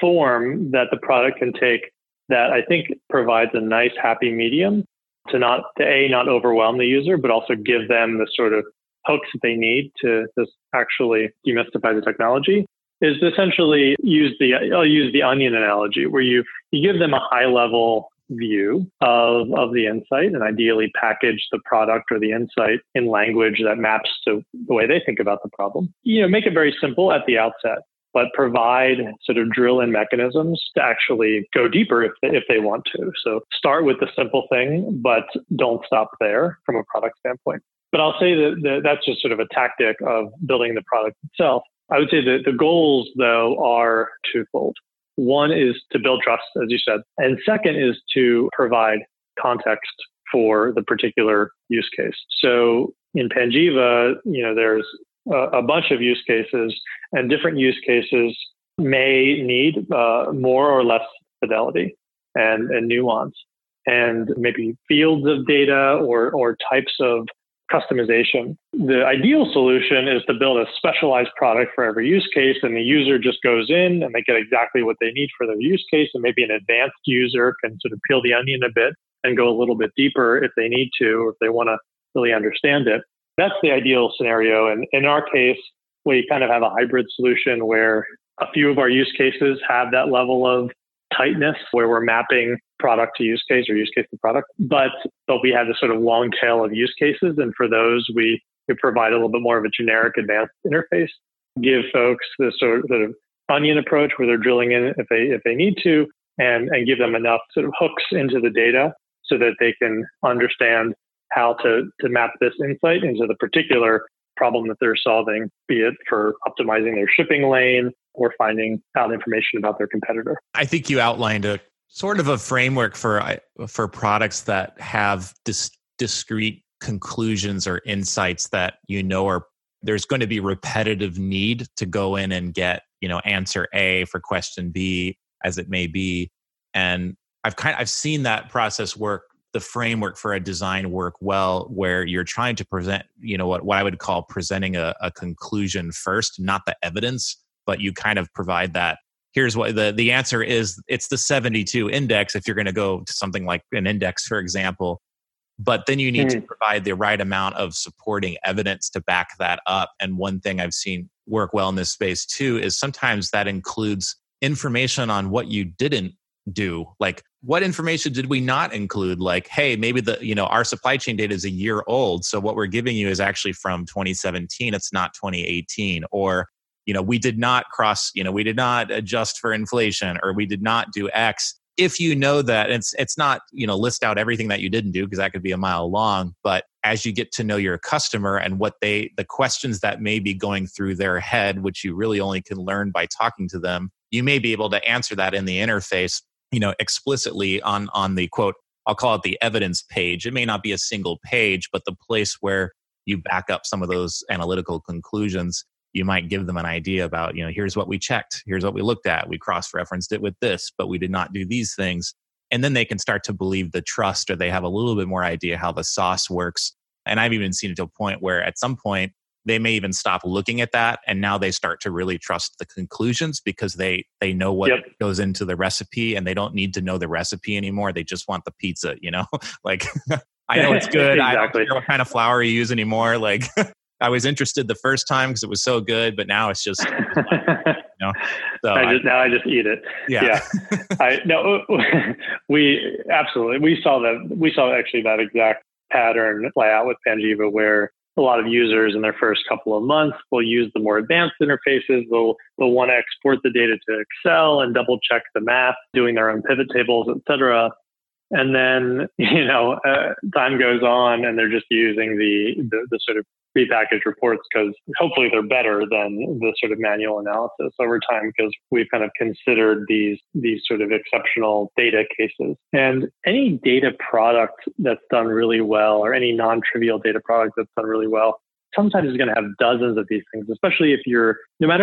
form that the product can take that I think provides a nice happy medium to not overwhelm the user, but also give them the sort of hooks that they need to actually demystify the technology, is essentially I'll use the onion analogy, where you give them a high level view of the insight and ideally package the product or the insight in language that maps to the way they think about the problem. Make it very simple at the outset, but provide sort of drill-in mechanisms to actually go deeper if they want to. So start with the simple thing, but don't stop there from a product standpoint. But I'll say that that's just sort of a tactic of building the product itself. I would say that the goals, though, are twofold. One is to build trust, as you said. And second is to provide context for the particular use case. So in Panjiva, there's a bunch of use cases, and different use cases may need more or less fidelity and nuance, and maybe fields of data or types of customization. The ideal solution is to build a specialized product for every use case, and the user just goes in and they get exactly what they need for their use case, and maybe an advanced user can sort of peel the onion a bit and go a little bit deeper if they need to, or if they want to really understand it. That's the ideal scenario. And in our case, we kind of have a hybrid solution where a few of our use cases have that level of tightness where we're mapping product to use case or use case to product, but we have this sort of long tail of use cases. And for those, we provide a little bit more of a generic advanced interface, give folks this sort of onion approach where they're drilling in if they need to, and give them enough sort of hooks into the data so that they can understand how to map this insight into the particular problem that they're solving, be it for optimizing their shipping lane or finding out information about their competitor. I think you outlined a sort of a framework for products that have discrete conclusions or insights that there's going to be repetitive need to go in and get answer A for question B, as it may be. And I've seen that process work, the framework for a design work well, where you're trying to present, what I would call presenting a conclusion first, not the evidence, but you kind of provide that. Here's what the answer is. It's the 72 index if you're going to go to something like an index, for example. But then you need to provide the right amount of supporting evidence to back that up. And one thing I've seen work well in this space too is sometimes that includes information on what you didn't do. Like, what information did we not include? Like, hey, maybe our supply chain data is a year old, so what we're giving you is actually from 2017. It's not 2018. Or we did not we did not adjust for inflation, or we did not do X. If you know that, it's not, list out everything that you didn't do, because that could be a mile long. But as you get to know your customer and the questions that may be going through their head, which you really only can learn by talking to them, you may be able to answer that in the interface, explicitly on the quote, I'll call it the evidence page. It may not be a single page, but the place where you back up some of those analytical conclusions. You might give them an idea about, here's what we checked, here's what we looked at, we cross-referenced it with this, but we did not do these things. And then they can start to believe the trust, or they have a little bit more idea how the sauce works. And I've even seen it to a point where at some point, they may even stop looking at that, and now they start to really trust the conclusions because they know what goes into the recipe, and they don't need to know the recipe anymore. They just want the pizza, like I know it's good. Exactly. I don't care what kind of flour you use anymore. Like I was interested the first time because it was so good, but now it's just, So I just eat it. Yeah. We absolutely, we saw actually that exact pattern play out with Panjiva, where a lot of users in their first couple of months will use the more advanced interfaces. They'll want to export the data to Excel and double check the math, doing their own pivot tables, et cetera. And then, time goes on and they're just using the sort of prepackaged reports because hopefully they're better than the sort of manual analysis over time, because we've kind of considered these sort of exceptional data cases. And any data product that's done really well, or any non-trivial data product that's done really well, sometimes is going to have dozens of these things, especially if you're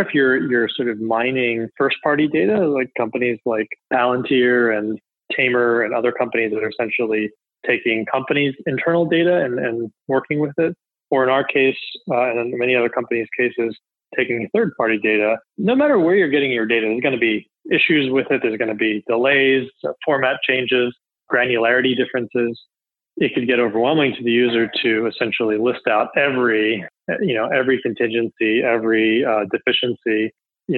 sort of mining first-party data, like companies like Palantir and Tamer and other companies that are essentially taking companies' internal data and working with it. Or in our case, and in many other companies' cases, taking third-party data. No matter where you're getting your data, there's going to be issues with it. There's going to be delays, format changes, granularity differences. It could get overwhelming to the user to essentially list out every contingency, every deficiency.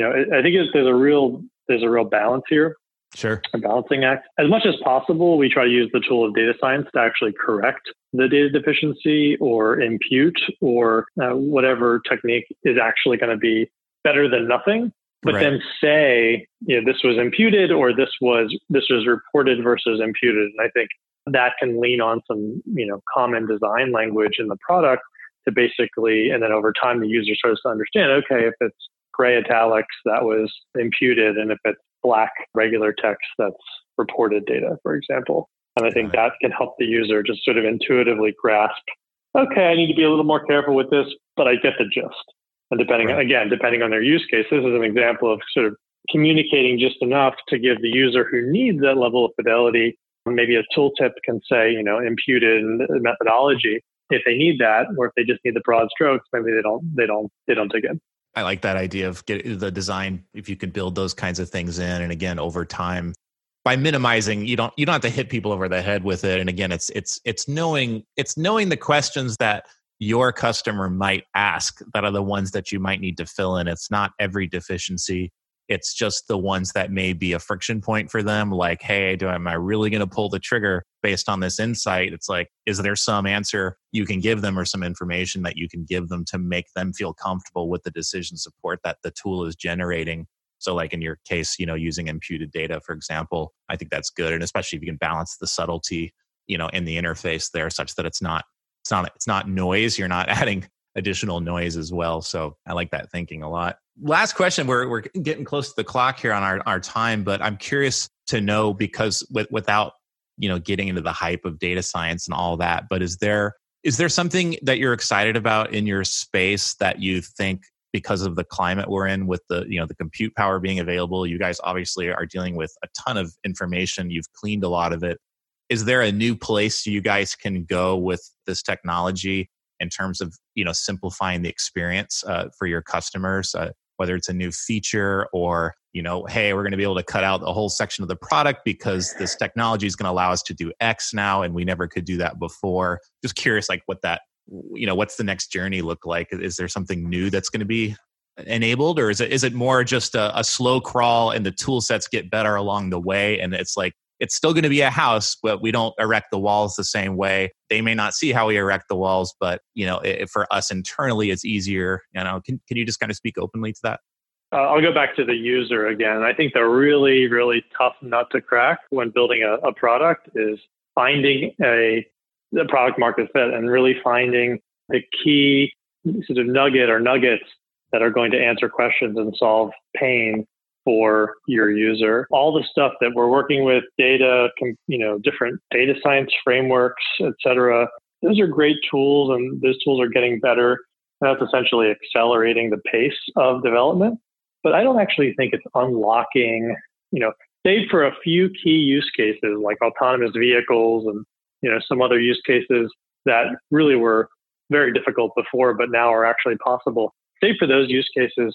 I think there's a real balance here. Sure. A balancing act. As much as possible, we try to use the tool of data science to actually correct the data deficiency or impute or whatever technique is actually going to be better than nothing. But Right. then say, this was imputed or this was reported versus imputed. And I think that can lean on some, common design language in the product to basically, and then over time, the user starts to understand, okay, if it's gray italics, that was imputed. And if it's black regular text, that's reported data, for example. And I think that can help the user just sort of intuitively grasp, okay, I need to be a little more careful with this, but I get the gist. And depending on their use case, this is an example of sort of communicating just enough to give the user who needs that level of fidelity. Maybe a tooltip can say, imputed methodology if they need that, or if they just need the broad strokes, maybe they don't dig in. I like that idea of the design. If you could build those kinds of things in, and again, over time, by minimizing, you don't have to hit people over the head with it. And again, it's knowing the questions that your customer might ask that are the ones that you might need to fill in. It's not every deficiency. It's just the ones that may be a friction point for them. Like, hey, am I really going to pull the trigger based on this insight? It's like, is there some answer you can give them or some information that you can give them to make them feel comfortable with the decision support that the tool is generating? So like in your case, using imputed data, for example, I think that's good. And especially if you can balance the subtlety, in the interface there such that it's not noise. You're not adding additional noise as well. So I like that thinking a lot. Last question. We're getting close to the clock here on our time, but I'm curious to know, because without getting into the hype of data science and all that, but is there something that you're excited about in your space that you think, because of the climate we're in with the compute power being available, you guys obviously are dealing with a ton of information. You've cleaned a lot of it. Is there a new place you guys can go with this technology in terms of simplifying the experience for your customers, whether it's a new feature or hey, we're going to be able to cut out a whole section of the product because this technology is going to allow us to do X now, and we never could do that before. Just curious, like what that what's the next journey look like? Is there something new that's going to be enabled, or is it more just a slow crawl and the tool sets get better along the way, and it's like, it's still going to be a house, but we don't erect the walls the same way. They may not see how we erect the walls, but for us internally, it's easier. Can you just kind of speak openly to that? I'll go back to the user again. I think the really, really tough nut to crack when building a product is finding the product market fit and really finding the key sort of nugget or nuggets that are going to answer questions and solve pain for your user. All the stuff that we're working with, data, different data science frameworks, et cetera, those are great tools, and those tools are getting better. That's essentially accelerating the pace of development. But I don't actually think it's unlocking, save for a few key use cases like autonomous vehicles and, some other use cases that really were very difficult before, but now are actually possible. Save for those use cases,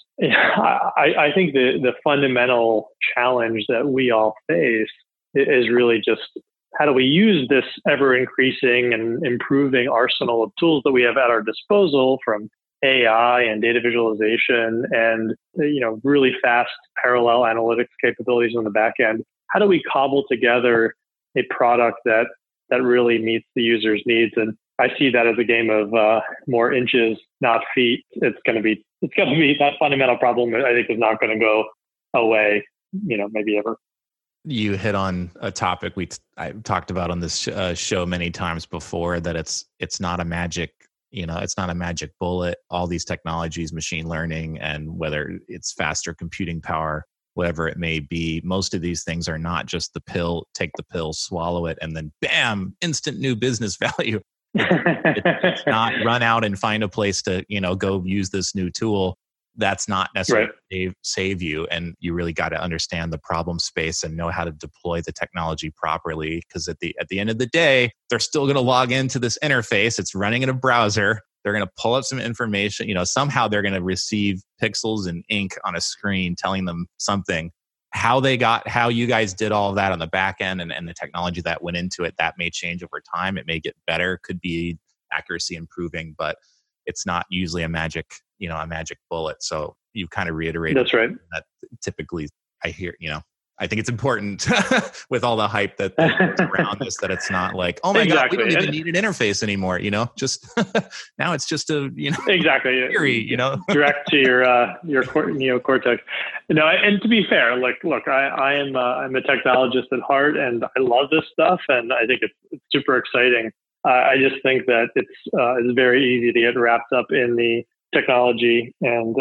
I think the fundamental challenge that we all face is really just how do we use this ever increasing and improving arsenal of tools that we have at our disposal, from AI and data visualization and, really fast parallel analytics capabilities on the back end? How do we cobble together a product that really meets the user's needs? And I see that as a game of more inches, not feet. It's going to be that fundamental problem. I think is not going to go away, maybe ever. You hit on a topic I talked about on this show many times before, that it's not a magic, it's not a magic bullet. All these technologies, machine learning, and whether it's faster computing power, whatever it may be, most of these things are not just the pill, take the pill, swallow it, and then bam, instant new business value. It's not run out and find a place to, go use this new tool. That's not necessarily save you. And you really got to understand the problem space and know how to deploy the technology properly. Because at the end of the day, they're still going to log into this interface. It's running in a browser. They're going to pull up some information. Somehow they're going to receive pixels and ink on a screen telling them something. How you guys did all of that on the back end and the technology that went into it, that may change over time. It may get better, could be accuracy improving, but it's not usually a magic bullet. So you kind of reiterated. That's right. That typically I hear, I think it's important with all the hype that's around this, that it's not like, oh my God, we don't even need an interface anymore. Just now it's just a, exactly theory, direct to your neocortex. And to be fair, look, I'm a technologist at heart, and I love this stuff, and I think it's super exciting. I just think that it's very easy to get wrapped up in the technology and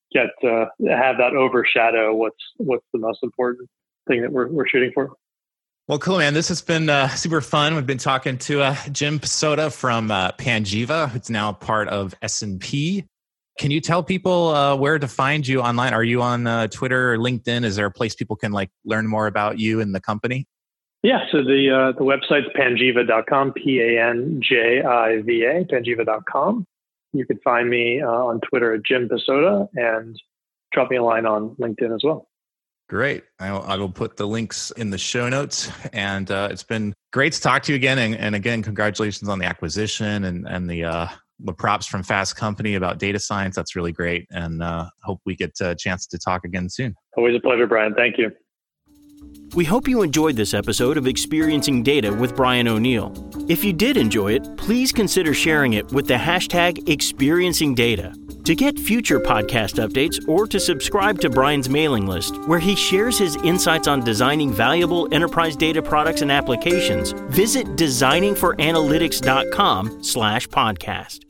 have that overshadow what's the most important thing that we're shooting for. Well, cool, man. This has been super fun. We've been talking to Jim Posoda from Panjiva, who's now part of S&P. Can you tell people where to find you online? Are you on Twitter or LinkedIn? Is there a place people can learn more about you and the company? Yeah, so the website's panjiva.com, Panjiva, panjiva.com. You can find me on Twitter at Jim Posoda, and drop me a line on LinkedIn as well. Great. I will put the links in the show notes. And it's been great to talk to you again. And again, congratulations on the acquisition and the props from Fast Company about data science. That's really great. And hope we get a chance to talk again soon. Always a pleasure, Brian. Thank you. We hope you enjoyed this episode of Experiencing Data with Brian O'Neill. If you did enjoy it, please consider sharing it with the hashtag #ExperiencingData. To get future podcast updates or to subscribe to Brian's mailing list, where he shares his insights on designing valuable enterprise data products and applications, visit designingforanalytics.com/podcast.